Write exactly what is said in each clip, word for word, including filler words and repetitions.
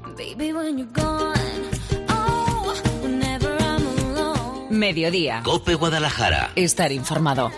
Mediodía. COPE Guadalajara. Estar informado.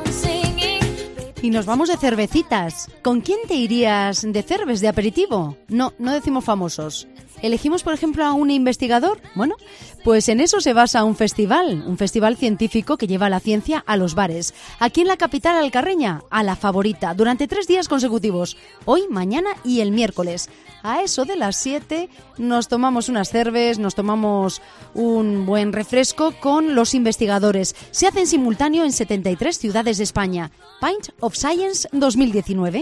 Y nos vamos de cervecitas. ¿Con quién te irías de cerves de aperitivo? No, no decimos famosos. ¿Elegimos, por ejemplo, a un investigador? Bueno, pues en eso se basa un festival, un festival científico que lleva la ciencia a los bares. Aquí en la capital alcarreña, a La Favorita, durante tres días consecutivos, hoy, mañana y el miércoles. A eso de las siete nos tomamos unas cerves, nos tomamos un buen refresco con los investigadores. Se hace en simultáneo en setenta y tres ciudades de España. Pint of Science dos mil diecinueve.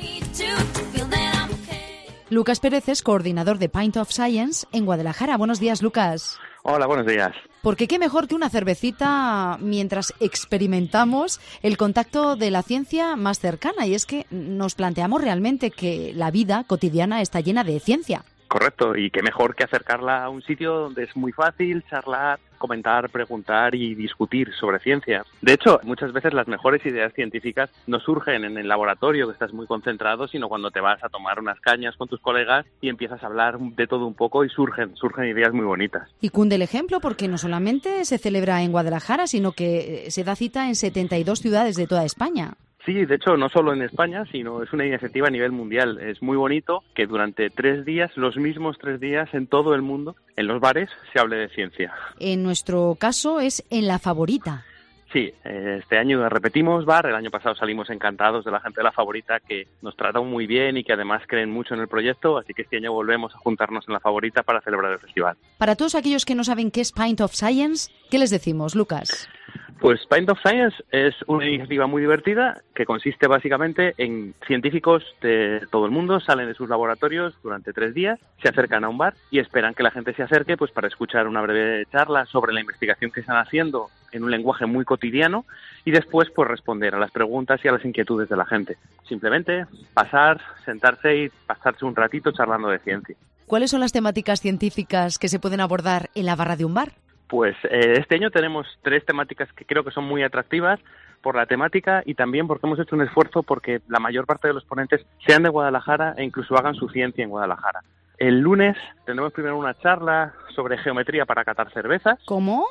Lucas Pérez es coordinador de Pint of Science en Guadalajara. Buenos días, Lucas. Hola, buenos días. Porque qué mejor que una cervecita mientras experimentamos el contacto de la ciencia más cercana. Y es que nos planteamos realmente que la vida cotidiana está llena de ciencia. Correcto, y qué mejor que acercarla a un sitio donde es muy fácil charlar, comentar, preguntar y discutir sobre ciencia. De hecho, muchas veces las mejores ideas científicas no surgen en el laboratorio, que estás muy concentrado, sino cuando te vas a tomar unas cañas con tus colegas y empiezas a hablar de todo un poco y surgen, surgen ideas muy bonitas. Y cunde el ejemplo porque no solamente se celebra en Guadalajara, sino que se da cita en setenta y dos ciudades de toda España. Sí, de hecho, no solo en España, sino es una iniciativa a nivel mundial. Es muy bonito que durante tres días, los mismos tres días, en todo el mundo, en los bares, se hable de ciencia. En nuestro caso es en La Favorita. Sí, este año repetimos bar, el año pasado salimos encantados de la gente de La Favorita que nos tratan muy bien y que además creen mucho en el proyecto, así que este año volvemos a juntarnos en La Favorita para celebrar el festival. Para todos aquellos que no saben qué es Pint of Science, ¿qué les decimos, Lucas? Pues Pint of Science es una iniciativa muy divertida que consiste básicamente en científicos de todo el mundo, salen de sus laboratorios durante tres días, se acercan a un bar y esperan que la gente se acerque pues para escuchar una breve charla sobre la investigación que están haciendo en un lenguaje muy cotidiano y después pues responder a las preguntas y a las inquietudes de la gente. Simplemente pasar, sentarse y pasarse un ratito charlando de ciencia. ¿Cuáles son las temáticas científicas que se pueden abordar en la barra de un bar? Pues eh, este año tenemos tres temáticas que creo que son muy atractivas por la temática y también porque hemos hecho un esfuerzo porque la mayor parte de los ponentes sean de Guadalajara e incluso hagan su ciencia en Guadalajara. El lunes tendremos primero una charla sobre geometría para catar cervezas. ¿Cómo?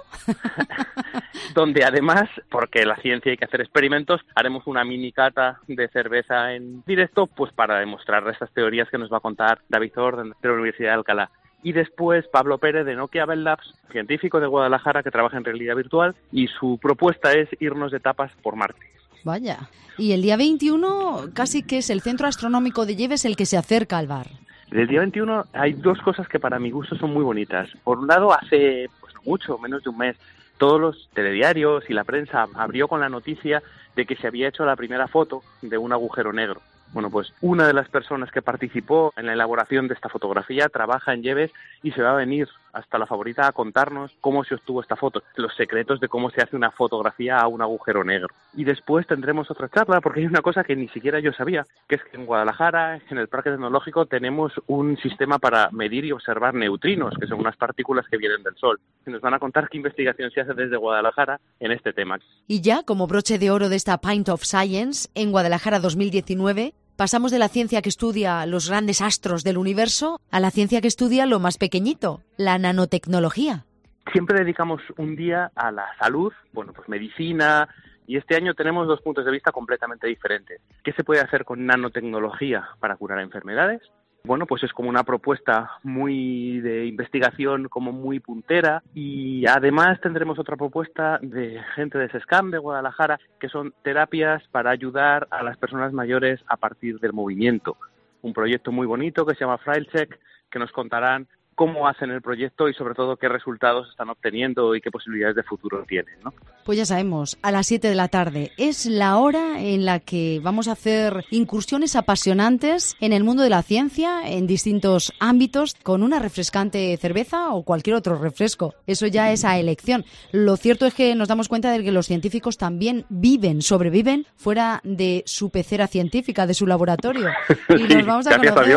Donde además, porque la ciencia hay que hacer experimentos, haremos una mini cata de cerveza en directo pues para demostrar estas teorías que nos va a contar David Orden de la Universidad de Alcalá. Y después Pablo Pérez de Nokia Bell Labs, científico de Guadalajara que trabaja en realidad virtual, y su propuesta es irnos de tapas por Marte. Vaya. Y el día veintiuno casi que es el Centro Astronómico de Lleves el que se acerca al bar. El día veintiuno hay dos cosas que para mi gusto son muy bonitas. Por un lado, hace pues no mucho, menos de un mes, todos los telediarios y la prensa abrió con la noticia de que se había hecho la primera foto de un agujero negro. Bueno, pues una de las personas que participó en la elaboración de esta fotografía trabaja en Lleves y se va a venir hasta La Favorita a contarnos cómo se obtuvo esta foto, los secretos de cómo se hace una fotografía a un agujero negro. Y después tendremos otra charla, porque hay una cosa que ni siquiera yo sabía, que es que en Guadalajara, en el Parque Tecnológico, tenemos un sistema para medir y observar neutrinos, que son unas partículas que vienen del Sol. Y nos van a contar qué investigación se hace desde Guadalajara en este tema. Y ya, como broche de oro de esta Pint of Science, en Guadalajara dos mil diecinueve, pasamos de la ciencia que estudia los grandes astros del universo a la ciencia que estudia lo más pequeñito, la nanotecnología. Siempre dedicamos un día a la salud, bueno, pues medicina, y este año tenemos dos puntos de vista completamente diferentes. ¿Qué se puede hacer con nanotecnología para curar enfermedades? Bueno, pues es como una propuesta muy de investigación, como muy puntera, y además tendremos otra propuesta de gente de SESCAM de Guadalajara, que son terapias para ayudar a las personas mayores a partir del movimiento. Un proyecto muy bonito que se llama Frailcheck, que nos contarán cómo hacen el proyecto y sobre todo qué resultados están obteniendo y qué posibilidades de futuro tienen, ¿no? Pues ya sabemos, a las siete de la tarde es la hora en la que vamos a hacer incursiones apasionantes en el mundo de la ciencia en distintos ámbitos con una refrescante cerveza o cualquier otro refresco. Eso ya es a elección. Lo cierto es que nos damos cuenta de que los científicos también viven, sobreviven fuera de su pecera científica, de su laboratorio. Y sí, nos vamos a gracias conocer. A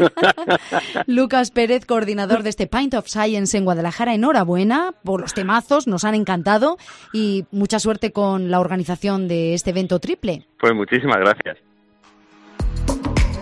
Dios. Lucas Pérez, coordinador de este Pint of Science en Guadalajara, enhorabuena por los temazos, nos han encantado y mucha suerte con la organización de este evento triple. Pues muchísimas gracias.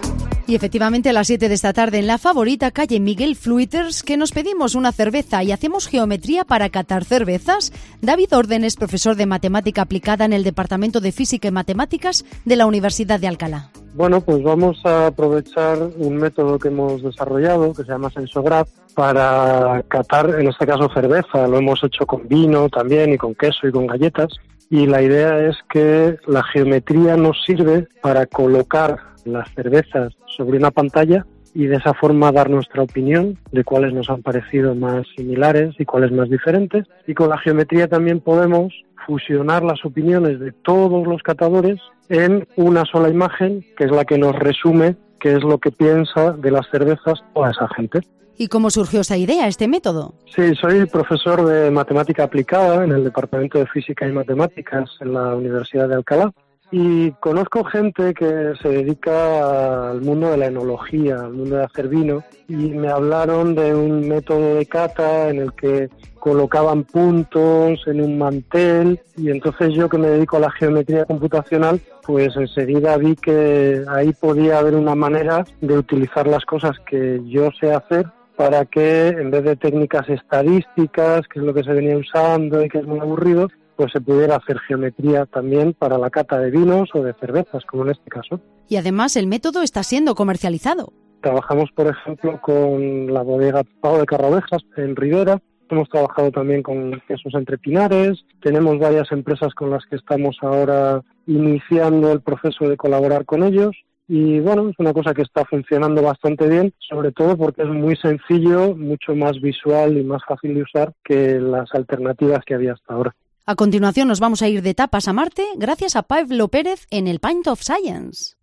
Y efectivamente a las siete de esta tarde en La Favorita, calle Miguel Fluiters, que nos pedimos una cerveza y hacemos geometría para catar cervezas. David Orden es profesor de matemática aplicada en el Departamento de Física y Matemáticas de la Universidad de Alcalá. Bueno, pues vamos a aprovechar un método que hemos desarrollado que se llama Sensograph para catar, en este caso, cerveza. Lo hemos hecho con vino también y con queso y con galletas. Y la idea es que la geometría nos sirve para colocar las cervezas sobre una pantalla y de esa forma dar nuestra opinión de cuáles nos han parecido más similares y cuáles más diferentes. Y con la geometría también podemos fusionar las opiniones de todos los catadores en una sola imagen, que es la que nos resume qué es lo que piensa de las cervezas toda esa gente. ¿Y cómo surgió esa idea, este método? Sí, soy profesor de matemática aplicada en el Departamento de Física y Matemáticas en la Universidad de Alcalá. Y conozco gente que se dedica al mundo de la enología, al mundo de hacer vino, y me hablaron de un método de cata en el que colocaban puntos en un mantel, y entonces yo, que me dedico a la geometría computacional, pues enseguida vi que ahí podía haber una manera de utilizar las cosas que yo sé hacer para que, en vez de técnicas estadísticas, que es lo que se venía usando y que es muy aburrido, pues se pudiera hacer geometría también para la cata de vinos o de cervezas, como en este caso. Y además el método está siendo comercializado. Trabajamos, por ejemplo, con la bodega Pau de Carrovejas en Ribera. Hemos trabajado también con quesos entre pinares. Tenemos varias empresas con las que estamos ahora iniciando el proceso de colaborar con ellos. Y bueno, es una cosa que está funcionando bastante bien, sobre todo porque es muy sencillo, mucho más visual y más fácil de usar que las alternativas que había hasta ahora. A continuación nos vamos a ir de tapas a Marte gracias a Pablo Pérez en el Pint of Science.